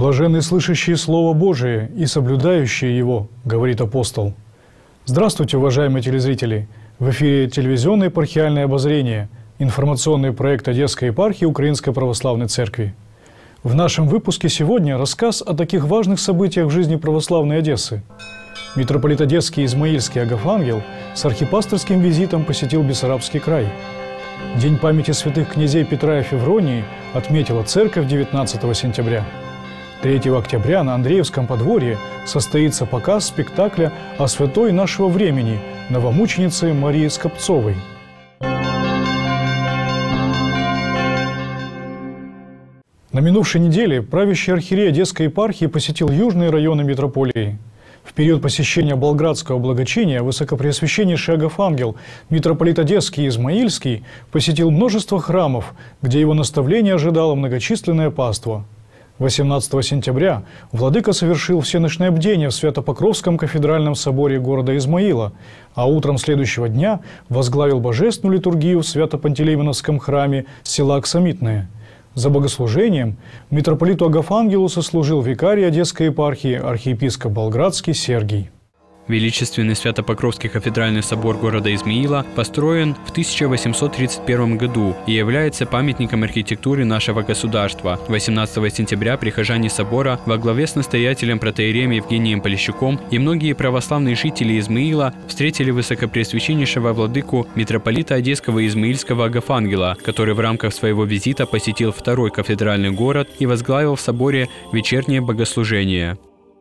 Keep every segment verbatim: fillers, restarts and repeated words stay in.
Блаженны слышащие Слово Божие и соблюдающие его, говорит апостол. Здравствуйте, уважаемые телезрители! В эфире телевизионное епархиальное обозрение, информационный проект Одесской епархии Украинской Православной Церкви. В нашем выпуске сегодня рассказ о таких важных событиях в жизни православной Одессы. Митрополит Одесский Измаильский Агафангел с архипасторским визитом посетил Бессарабский край. День памяти святых князей Петра и Февронии отметила церковь девятнадцатого сентября. третьего октября на Андреевском подворье состоится показ спектакля о святой нашего времени, новомученице Марии Скопцовой. На минувшей неделе правящий архиерей Одесской епархии посетил южные районы митрополии. В период посещения Болградского благочиния высокопреосвященнейший Агафангел, митрополит Одесский и Измаильский, посетил множество храмов, где его наставление ожидало многочисленное паство. восемнадцатого сентября владыка совершил всеночное бдение в Свято-Покровском кафедральном соборе города Измаила, а утром следующего дня возглавил божественную литургию в Свято-Пантелеймоновском храме села Аксамитное. За богослужением митрополиту Агафангелу сослужил викарий Одесской епархии архиепископ Болградский Сергий. Величественный Свято-Покровский кафедральный собор города Измаила построен в тысяча восемьсот тридцать первом году и является памятником архитектуры нашего государства. восемнадцатого сентября прихожане собора во главе с настоятелем протоиереем Евгением Полищуком и многие православные жители Измаила встретили высокопреосвященнейшего владыку митрополита Одесского и Измаильского Агафангела, который в рамках своего визита посетил второй кафедральный город и возглавил в соборе вечернее богослужение.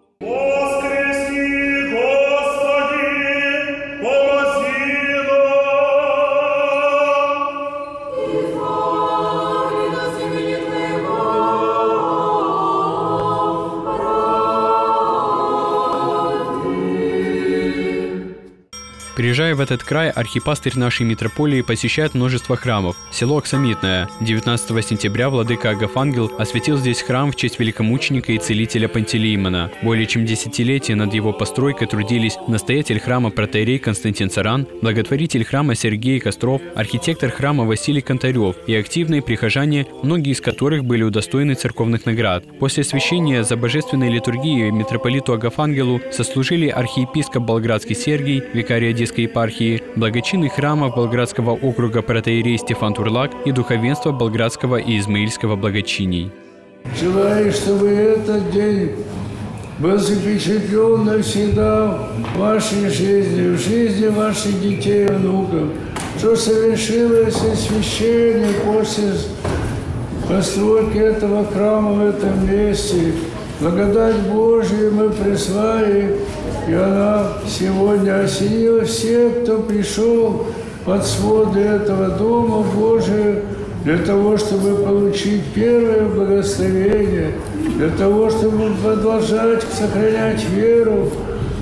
Приезжая в этот край, архипастырь нашей митрополии посещает множество храмов. Село Аксамитное. девятнадцатого сентября владыка Агафангел осветил здесь храм в честь великомученика и целителя Пантелеймона. Более чем десятилетие над его постройкой трудились настоятель храма протоиерей Константин Царан, благотворитель храма Сергей Костров, архитектор храма Василий Контарев и активные прихожане, многие из которых были удостоены церковных наград. После освящения за божественной литургией митрополиту Агафангелу сослужили архиепископ Болградский Сергий, викарий Одесской епархии, благочинный храмов Болградского округа протоиерей Стефан Турлак и духовенство Болградского и Измаильского благочиний. Желаю, чтобы этот день был запечатлен навсегда в вашей жизни, в жизни ваших детей и внуков, что совершилось освящение после постройки этого храма в этом месте. Благодать Божию мы прислали, и она сегодня осенила всех, кто пришел под своды этого Дома Божия для того, чтобы получить первое благословение, для того, чтобы продолжать сохранять веру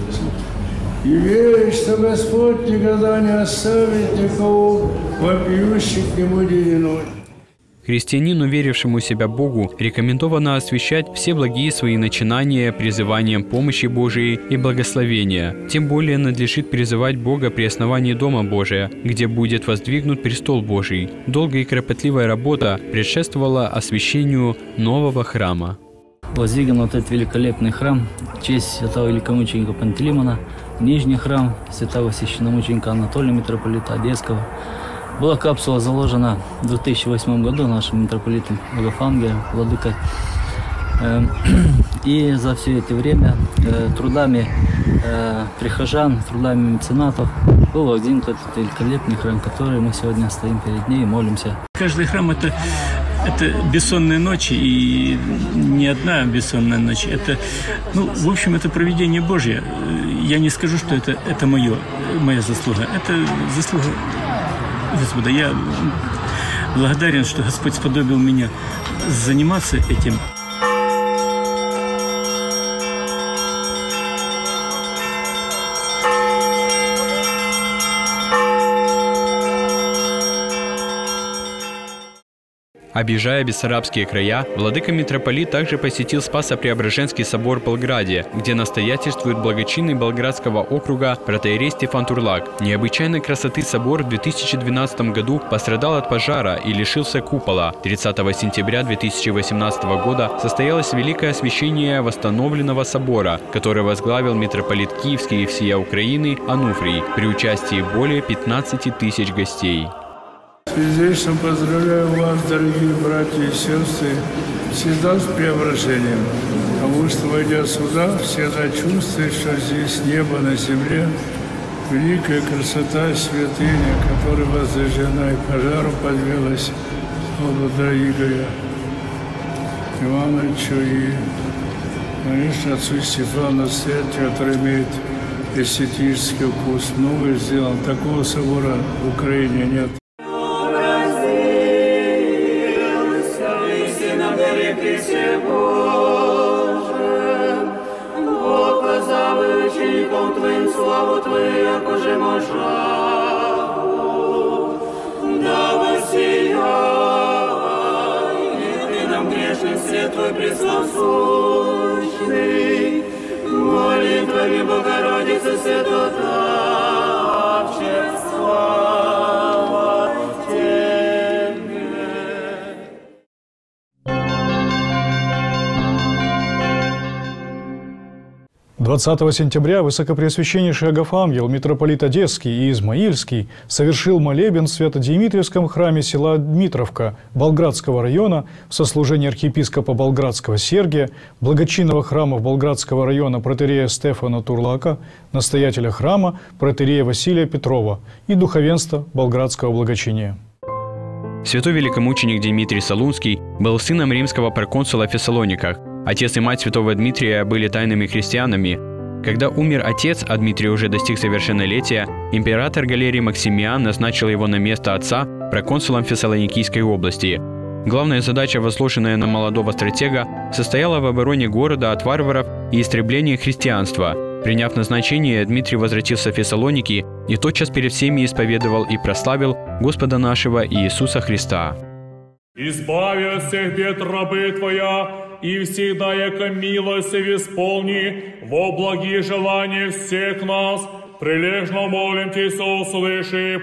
и верить, что Господь никогда не оставит никого, вопиющих к Нему день и ночь. Христианину, верившему себя Богу, рекомендовано освящать все благие свои начинания призыванием помощи Божией и благословения. Тем более надлежит призывать Бога при основании Дома Божия, где будет воздвигнут престол Божий. Долгая и кропотливая работа предшествовала освящению нового храма. Воздвигнут вот этот великолепный храм в честь святого великомученика Пантелеймона, нижний храм святого священномученика Анатолия, митрополита Одесского. Была капсула заложена в две тысячи восьмом году нашим митрополитом Агафангелом, владыкой. И за все это время трудами прихожан, трудами меценатов был воздвигнут этот великолепный храм, который мы сегодня стоим перед ней и молимся. Каждый храм это, это бессонные ночи, и не одна бессонная ночь. Это, ну, в общем, это провидение Божье. Я не скажу, что это, это мое, моя заслуга. Это заслуга Господа. Я благодарен, что Господь сподобил меня заниматься этим. Объезжая бессарабские края, владыка-митрополит также посетил Спасо-Преображенский собор в Болграде, где настоятельствует благочинный Болградского округа протоиерей Стефан Турлак. Необычайной красоты собор в две тысячи двенадцатом году пострадал от пожара и лишился купола. тридцатого сентября две тысячи восемнадцатого года состоялось великое освящение восстановленного собора, который возглавил митрополит Киевский и всея Украины Ануфрий при участии более пятнадцати тысяч гостей. Сердечно поздравляю вас, дорогие братья и сестры, всегда с преображением, потому что, войдя сюда, всегда чувствуешь, что здесь небо на земле, великая красота, святыня, которая возрождена и пожару подвелась, благодаря Игорю Ивановичу и, конечно, отцу Стефану Церкви, который имеет эстетический вкус. Много сделано. Такого собора в Украине нет. Славу Твою, якоже можа, да воссияй, и Ты нам грешный свет Твой преслосущный, молитвами Богородицы Святотравче, слава Тебе. двадцатого сентября Высокопреосвященнейший Агафангел, митрополит Одесский и Измаильский, совершил молебен в Свято-Димитриевском храме села Дмитровка Болградского района в сослужении архиепископа Болградского Сергия, благочинного храма Болградского района протоиерея Стефана Турлака, настоятеля храма протоиерея Василия Петрова и духовенства Болградского благочиния. Святой великомученик Дмитрий Солунский был сыном римского проконсула в Фессалониках. Отец и мать святого Дмитрия были тайными христианами. Когда умер отец, а Дмитрий уже достиг совершеннолетия, император Галерий Максимиан назначил его на место отца проконсулом Фессалоникийской области. Главная задача, возложенная на молодого стратега, состояла в обороне города от варваров и истреблении христианства. Приняв назначение, Дмитрий возвратился в Фессалоники и тотчас перед всеми исповедовал и прославил Господа нашего Иисуса Христа. «Избави от всех бед рабы Твоя, и всегда, яко милость исполни, во благие желания всех нас, прилежно молим Тебя, услыши,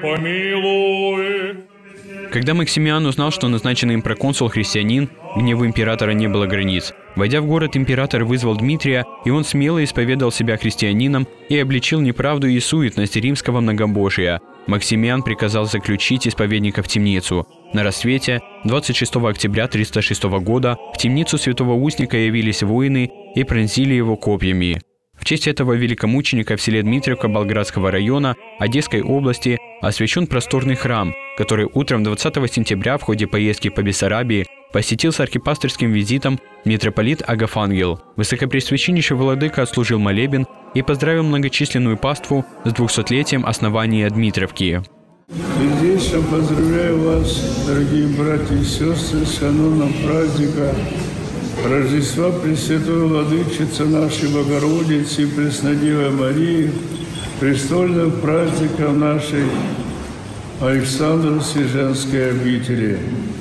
помилуй». Когда Максимиан узнал, что назначенный им проконсул христианин, гневу императора не было границ. Войдя в город, император вызвал Дмитрия, и он смело исповедал себя христианином и обличил неправду и суетность римского многобожия. Максимиан приказал заключить исповедника в темницу. На рассвете двадцать шестого октября триста шестого года в темницу святого узника явились воины и пронзили его копьями. В честь этого великомученика в селе Дмитриевка Болградского района Одесской области освящен просторный храм, который утром двадцатого сентября в ходе поездки по Бессарабии посетил с архипастырским визитом митрополит Агафангел. Высокопреосвященнейший владыка отслужил молебен и поздравил многочисленную паству с двухсотлетием основания Дмитровки. Сердечно поздравляю вас, дорогие братья и сестры, с кануном праздника Рождества Пресвятой Владычицы нашей Богородицы и Преснодевой Марии, престольным праздником нашей Александровской женской обители.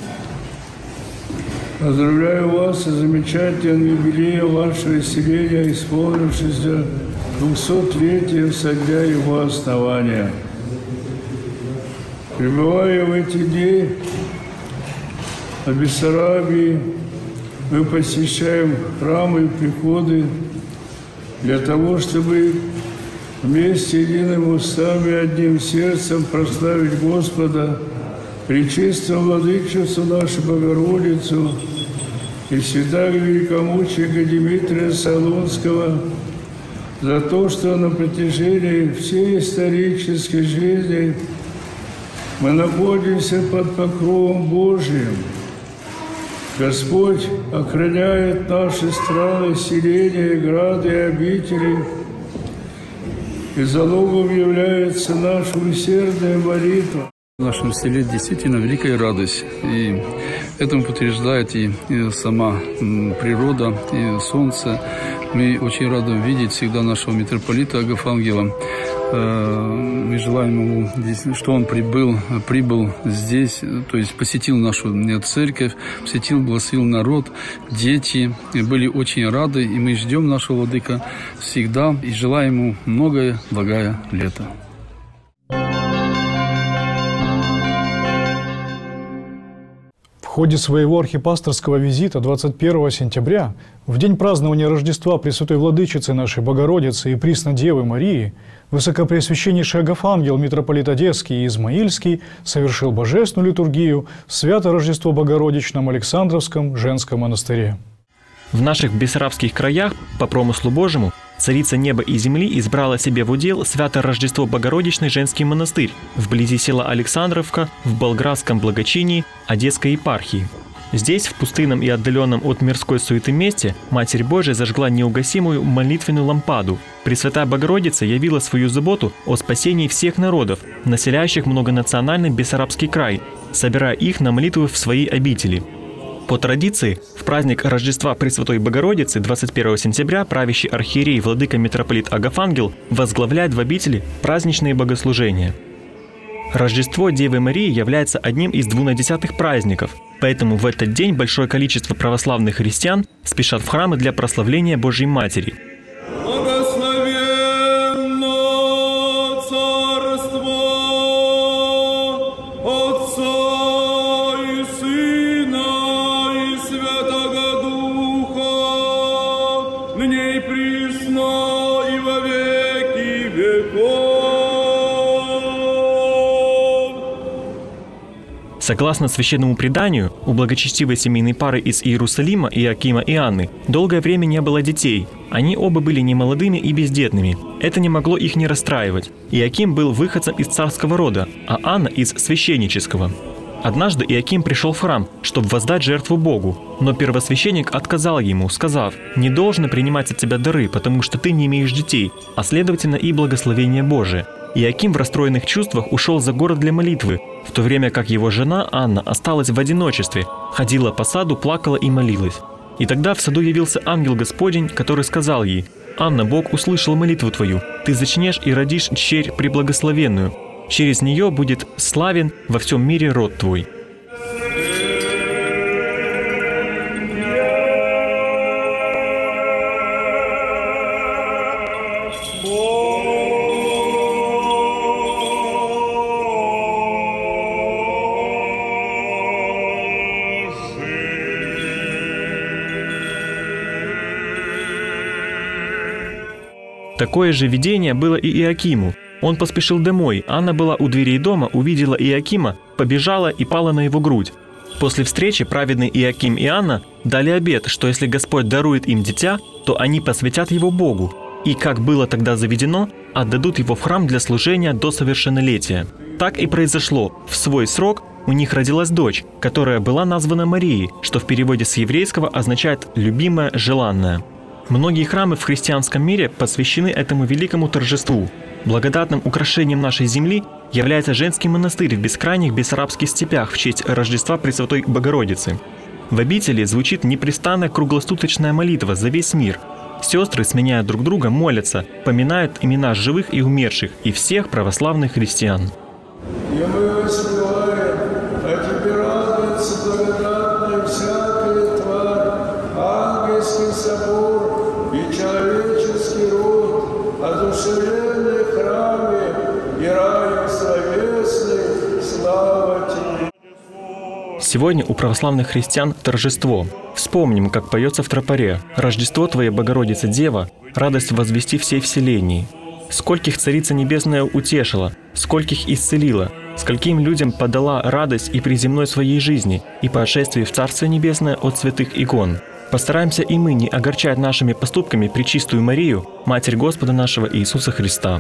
Поздравляю вас с замечательным юбилеем вашего селения, исполнившегося двухсотлетием со дня его основания. Пребывая в эти дни в Бессарабии, мы посещаем храмы и приходы для того, чтобы вместе едиными устами, одним сердцем прославить Господа, Пречистую Владычицу нашу Богородицу и всегда великомученика Дмитрия Солунского за то, что на протяжении всей исторической жизни мы находимся под покровом Божиим. Господь охраняет наши страны, селения, грады и обители, и залогом является наша усердная молитва. В нашем селе действительно великая радость. И этому подтверждает и, и сама природа, и солнце. Мы очень рады видеть всегда нашего митрополита Агафангела. Мы желаем ему, что он прибыл, прибыл здесь, то есть посетил нашу церковь, посетил, благословил народ, дети были очень рады, и мы ждем нашего владыка всегда и желаем ему многое благое лето. В ходе своего архипасторского визита двадцать первого сентября, в день празднования Рождества Пресвятой Владычицы нашей Богородицы и Преснодевы Марии, Высокопреосвященнейший Агафангел, митрополит Одесский и Измаильский, совершил божественную литургию в Свято-Рождество Богородичном Александровском женском монастыре. В наших бессарабских краях, по промыслу Божьему, Царица неба и земли избрала себе в удел Свято-Рождество Богородичный женский монастырь вблизи села Александровка в Болградском благочинии Одесской епархии. Здесь, в пустынном и отдаленном от мирской суеты месте, Матерь Божия зажгла неугасимую молитвенную лампаду. Пресвятая Богородица явила свою заботу о спасении всех народов, населяющих многонациональный Бессарабский край, собирая их на молитву в свои обители. По традиции, в праздник Рождества Пресвятой Богородицы двадцать первого сентября правящий архиерей владыка митрополит Агафангел возглавляет в обители праздничные богослужения. Рождество Девы Марии является одним из двунадесятых праздников, поэтому в этот день большое количество православных христиан спешат в храмы для прославления Божьей Матери. Согласно священному преданию, у благочестивой семейной пары из Иерусалима Иоакима и Анны долгое время не было детей. Они оба были немолодыми и бездетными. Это не могло их не расстраивать. Иоаким был выходцем из царского рода, а Анна из священнического. Однажды Иоаким пришел в храм, чтобы воздать жертву Богу, но первосвященник отказал ему, сказав: «Не должно принимать от тебя дары, потому что ты не имеешь детей, а следовательно и благословение Божие». Иоаким в расстроенных чувствах ушел за город для молитвы, в то время как его жена Анна осталась в одиночестве, ходила по саду, плакала и молилась. И тогда в саду явился ангел Господень, который сказал ей: «Анна, Бог услышал молитву твою, ты зачнешь и родишь дщерь преблагословенную. Через нее будет славен во всем мире род твой». Такое же видение было и Иоакиму. Он поспешил домой, Анна была у дверей дома, увидела Иоакима, побежала и пала на его грудь. После встречи праведный Иоаким и Анна дали обет, что если Господь дарует им дитя, то они посвятят его Богу, и, как было тогда заведено, отдадут его в храм для служения до совершеннолетия. Так и произошло. В свой срок у них родилась дочь, которая была названа Марией, что в переводе с еврейского означает «любимая, желанная». Многие храмы в христианском мире посвящены этому великому торжеству. Благодатным украшением нашей земли является женский монастырь в бескрайних бессарабских степях в честь Рождества Пресвятой Богородицы. В обители звучит непрестанная круглосуточная молитва за весь мир. Сестры, сменяя друг друга, молятся, поминают имена живых и умерших и всех православных христиан. И мы воспеваем, а тебе радуется благодатная всякая тварь, ангельский собор и человеческий род, одушевленный в храме и раем словесный, слава тебе. Сегодня у православных христиан торжество. Вспомним, как поется в тропаре: «Рождество Твое, Богородица Дева, радость возвести всей вселенной». Скольких Царица Небесная утешила, скольких исцелила, скольким людям подала радость и при земной своей жизни, и по отшествии в Царствие Небесное от святых икон. Постараемся и мы не огорчать нашими поступками Пречистую Марию, Матерь Господа нашего Иисуса Христа.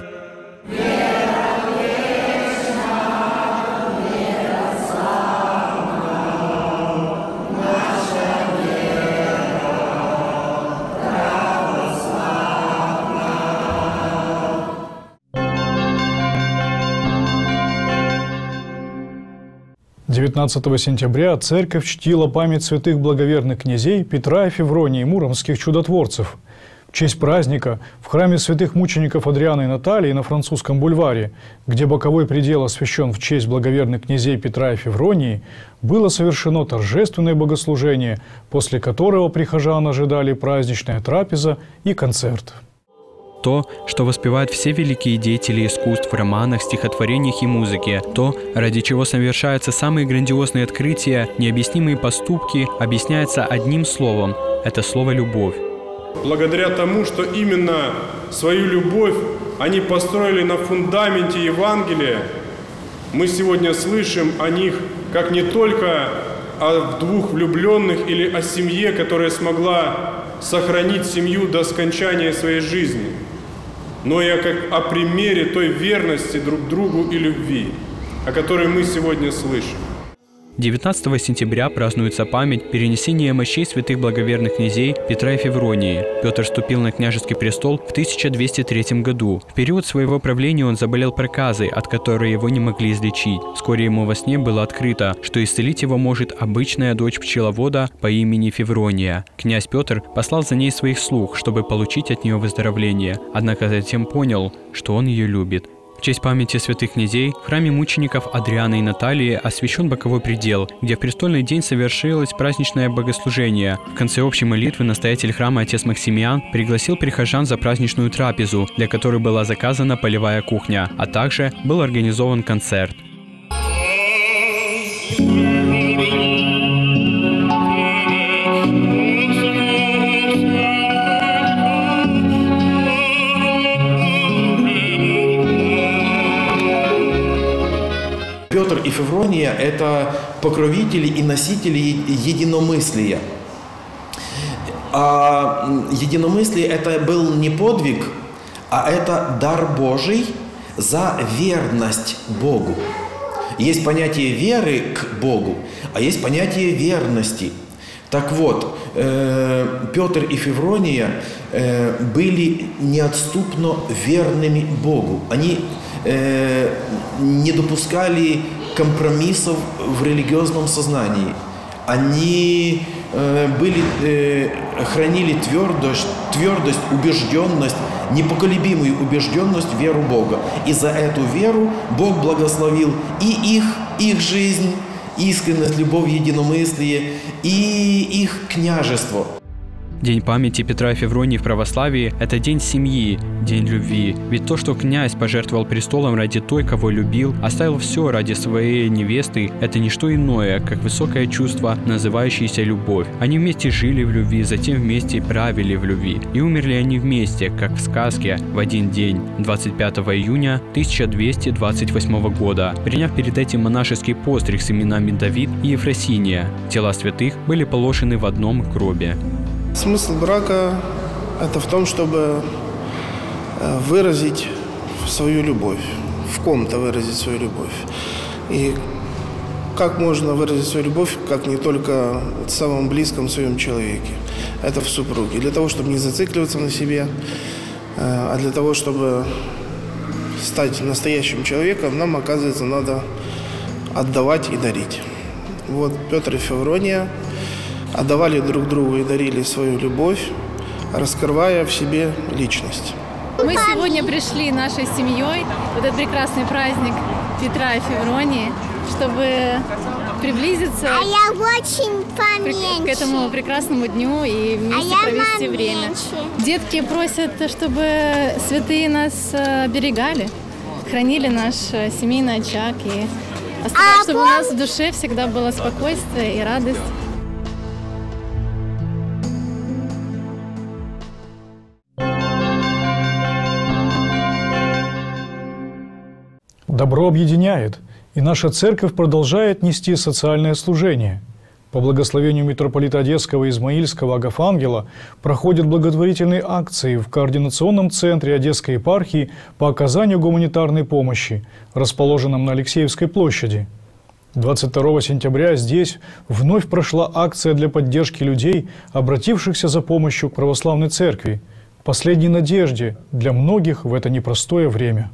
девятнадцатого сентября церковь чтила память святых благоверных князей Петра и Февронии, муромских чудотворцев. В честь праздника в храме святых мучеников Адриана и Натальи на Французском бульваре, где боковой предел освящен в честь благоверных князей Петра и Февронии, было совершено торжественное богослужение, после которого прихожан ожидали праздничная трапеза и концерт. То, что воспевают все великие деятели искусств в романах, стихотворениях и музыке, то, ради чего совершаются самые грандиозные открытия, необъяснимые поступки, объясняется одним словом – это слово «любовь». Благодаря тому, что именно свою любовь они построили на фундаменте Евангелия, мы сегодня слышим о них как не только о двух влюбленных или о семье, которая смогла сохранить семью до скончания своей жизни, но и как о примере той верности друг другу и любви, о которой мы сегодня слышим. девятнадцатого сентября празднуется память перенесения мощей святых благоверных князей Петра и Февронии. Петр вступил на княжеский престол в тысяча двести третьем году. В период своего правления он заболел проказой, от которой его не могли излечить. Вскоре ему во сне было открыто, что исцелить его может обычная дочь пчеловода по имени Феврония. Князь Петр послал за ней своих слуг, чтобы получить от нее выздоровление, однако затем понял, что он ее любит. В честь памяти святых князей в храме мучеников Адриана и Натальи освящен боковой предел, где в престольный день совершилось праздничное богослужение. В конце общей молитвы настоятель храма отец Максимиан пригласил прихожан за праздничную трапезу, для которой была заказана полевая кухня, а также был организован концерт. Петр и Феврония – это покровители и носители единомыслия. А единомыслие – это был не подвиг, а это дар Божий за верность Богу. Есть понятие веры к Богу, а есть понятие верности. Так вот, Петр и Феврония были неотступно верными Богу. Они не допускали компромиссов в религиозном сознании. Они были, хранили твердость, твердость, убежденность, непоколебимую убежденность в веру Бога. И за эту веру Бог благословил и их, их жизнь, искренность, любовь, единомыслие, и их княжество. День памяти Петра и Февронии в православии – это день семьи, день любви. Ведь то, что князь пожертвовал престолом ради той, кого любил, оставил все ради своей невесты – это не что иное, как высокое чувство, называющееся любовь. Они вместе жили в любви, затем вместе правили в любви. И умерли они вместе, как в сказке, в один день, двадцать пятого июня тысяча двести двадцать восьмого года, приняв перед этим монашеский постриг с именами Давид и Ефросиния. Тела святых были положены в одном гробе. Смысл брака – это в том, чтобы выразить свою любовь, в ком-то выразить свою любовь. И как можно выразить свою любовь, как не только в самом близком своем человеке. Это в супруге. Для того, чтобы не зацикливаться на себе, а для того, чтобы стать настоящим человеком, нам, оказывается, надо отдавать и дарить. Вот Петр и Феврония отдавали друг другу и дарили свою любовь, раскрывая в себе личность. Мы сегодня пришли нашей семьей в этот прекрасный праздник Петра и Февронии, чтобы приблизиться а я очень поменьше. к этому прекрасному дню и вместе а провести время. Детки просят, чтобы святые нас оберегали, хранили наш семейный очаг и оставляли, а чтобы пом... у нас в душе всегда было спокойствие и радость. Добро объединяет, и наша церковь продолжает нести социальное служение. По благословению митрополита Одесского и Измаильского Агафангела проходят благотворительные акции в Координационном центре Одесской епархии по оказанию гуманитарной помощи, расположенном на Алексеевской площади. двадцать второго сентября здесь вновь прошла акция для поддержки людей, обратившихся за помощью к православной церкви, последней надежде для многих в это непростое время.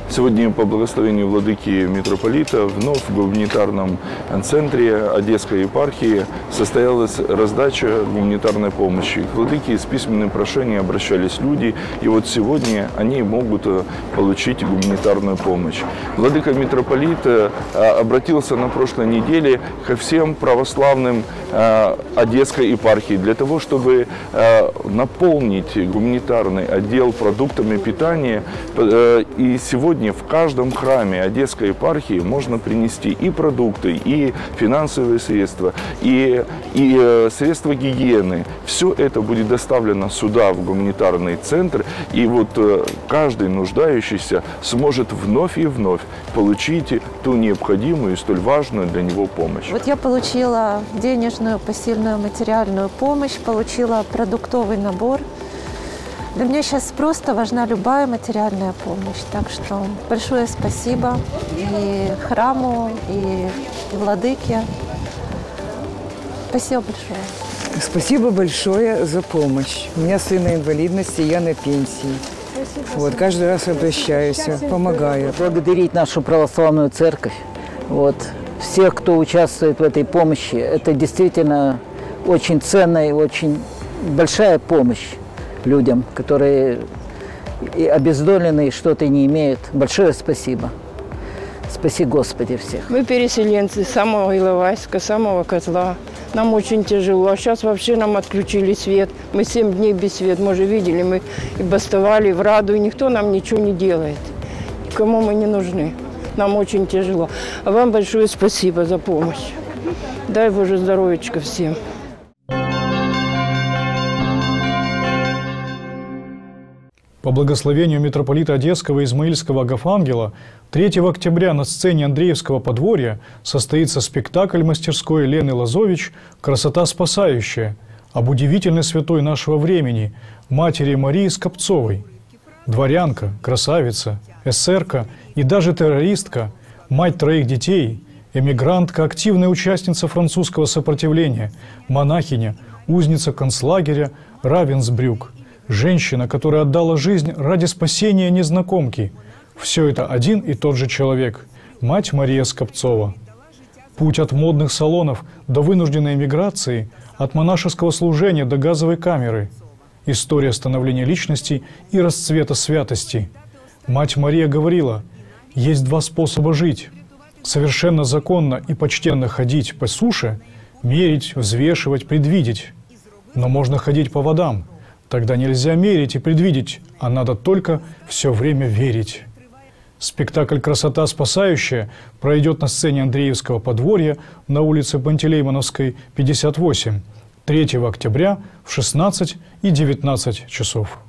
Сегодня по благословению владыки митрополита вновь в гуманитарном центре Одесской епархии состоялась раздача гуманитарной помощи. К владыке с письменным прошением обращались люди, и вот сегодня они могут получить гуманитарную помощь. Владыка митрополита обратился на прошлой неделе ко всем православным Одесской епархии для того, чтобы наполнить гуманитарный отдел продуктами питания. И сегодня в каждом храме Одесской епархии можно принести и продукты, и финансовые средства, и, и средства гигиены. Все это будет доставлено сюда, в гуманитарный центр, и вот каждый нуждающийся сможет вновь и вновь получить ту необходимую и столь важную для него помощь. Вот я получила денежную, посильную, материальную помощь, получила продуктовый набор. Для меня сейчас просто важна любая материальная помощь. Так что большое спасибо и храму, и владыке. Спасибо большое. Спасибо большое за помощь. У меня сын на инвалидности, я на пенсии. Вот, каждый раз обращаюсь, помогаю. Благодарить нашу православную церковь, вот, всех, кто участвует в этой помощи. Это действительно очень ценная и очень большая помощь людям, которые и обездолены, и что-то не имеют. Большое спасибо. Спаси Господи всех. Мы переселенцы с самого Иловайска, самого Козла. Нам очень тяжело. А сейчас вообще нам отключили свет. Мы семь дней без света. Мы же видели, мы и бастовали в Раду, и никто нам ничего не делает. Никому мы не нужны. Нам очень тяжело. А вам большое спасибо за помощь. Дай Боже здоровечка всем. По благословению митрополита Одесского Измаильского Агафангела третьего октября на сцене Андреевского подворья состоится спектакль мастерской Лены Лозович «Красота спасающая» об удивительной святой нашего времени, матери Марии Скопцовой. Дворянка, красавица, эсерка и даже террористка, мать троих детей, эмигрантка, активная участница французского сопротивления, монахиня, узница концлагеря Равенсбрюк. Женщина, которая отдала жизнь ради спасения незнакомки. Все это один и тот же человек – мать Мария Скопцова. Путь от модных салонов до вынужденной эмиграции, от монашеского служения до газовой камеры. История становления личности и расцвета святости. Мать Мария говорила, есть два способа жить. Совершенно законно и почтенно ходить по суше, мерить, взвешивать, предвидеть. Но можно ходить по водам. Тогда нельзя мерить и предвидеть, а надо только все время верить. Спектакль «Красота спасающая» пройдет на сцене Андреевского подворья на улице Пантелеймоновской, пятьдесят восемь, третьего октября в шестнадцать и девятнадцать часов.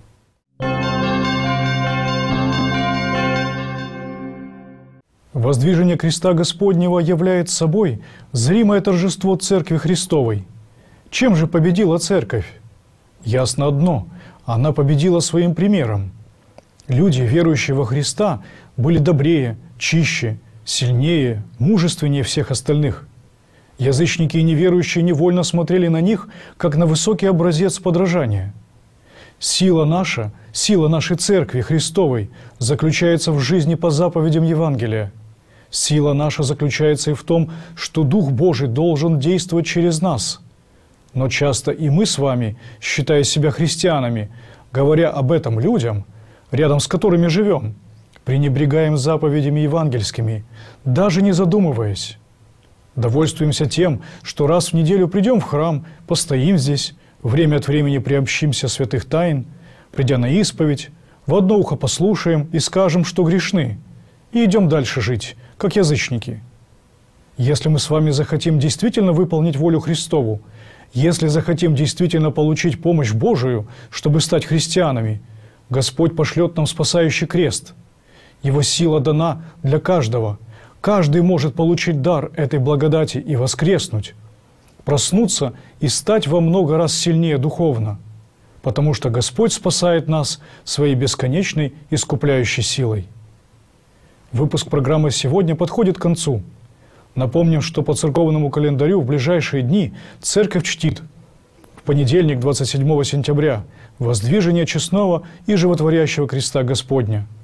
Воздвижение креста Господнего является собой зримое торжество Церкви Христовой. Чем же победила Церковь? Ясно одно – она победила своим примером. Люди, верующие во Христа, были добрее, чище, сильнее, мужественнее всех остальных. Язычники и неверующие невольно смотрели на них, как на высокий образец подражания. Сила наша, сила нашей Церкви Христовой заключается в жизни по заповедям Евангелия. Сила наша заключается и в том, что Дух Божий должен действовать через нас. Но часто и мы с вами, считая себя христианами, говоря об этом людям, рядом с которыми живем, пренебрегаем заповедями евангельскими, даже не задумываясь. Довольствуемся тем, что раз в неделю придем в храм, постоим здесь, время от времени приобщимся святых тайн, придя на исповедь, в одно ухо послушаем и скажем, что грешны, и идем дальше жить, как язычники. Если мы с вами захотим действительно выполнить волю Христову, если захотим действительно получить помощь Божию, чтобы стать христианами, Господь пошлет нам спасающий крест. Его сила дана для каждого. Каждый может получить дар этой благодати и воскреснуть, проснуться и стать во много раз сильнее духовно, потому что Господь спасает нас своей бесконечной искупляющей силой. Выпуск программы сегодня подходит к концу. Напомним, что по церковному календарю в ближайшие дни Церковь чтит в понедельник, двадцать седьмого сентября, воздвижение честного и животворящего креста Господня.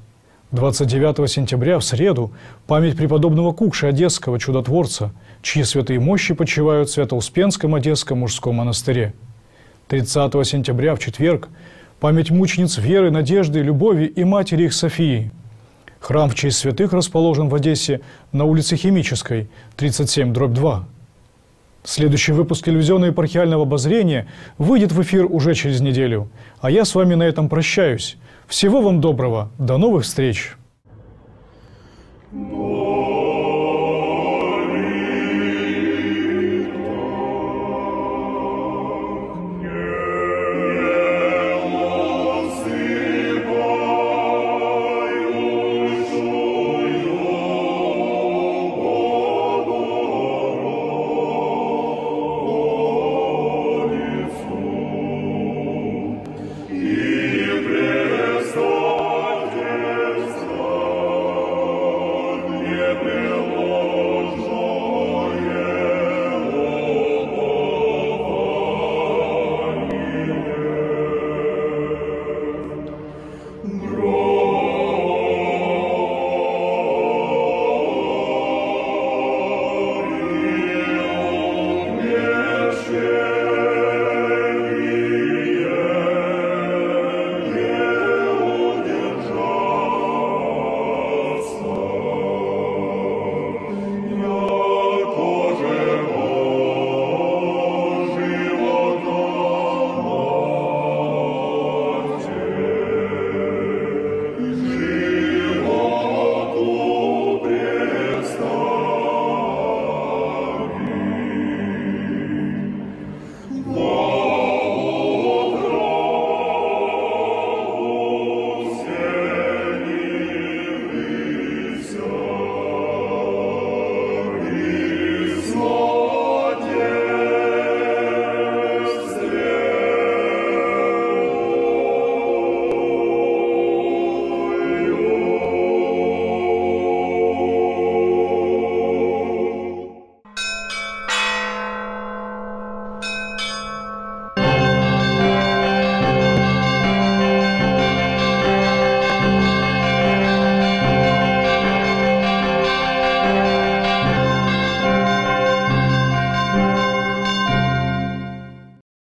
двадцать девятого сентября в среду память преподобного Кукши Одесского чудотворца, чьи святые мощи почивают в Свято-Успенском Одесском мужском монастыре. тридцатого сентября в четверг память мучениц веры, надежды, любови и матери их Софии. Храм в честь святых расположен в Одессе на улице Химической, тридцать семь дробь два. Следующий выпуск телевизионного епархиального обозрения выйдет в эфир уже через неделю. А я с вами на этом прощаюсь. Всего вам доброго. До новых встреч!